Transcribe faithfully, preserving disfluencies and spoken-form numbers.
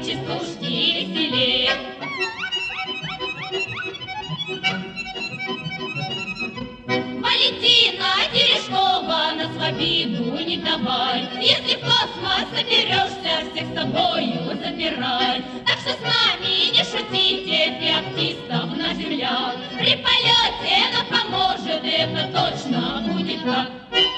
частушки веселее. Валентина Терешкова, нас в обиду не давай. Если в космос соберешься, всех с собою забирай. Так что с нами не шутите, пиаптистов на землях. При полете нам поможет, это точно будет так.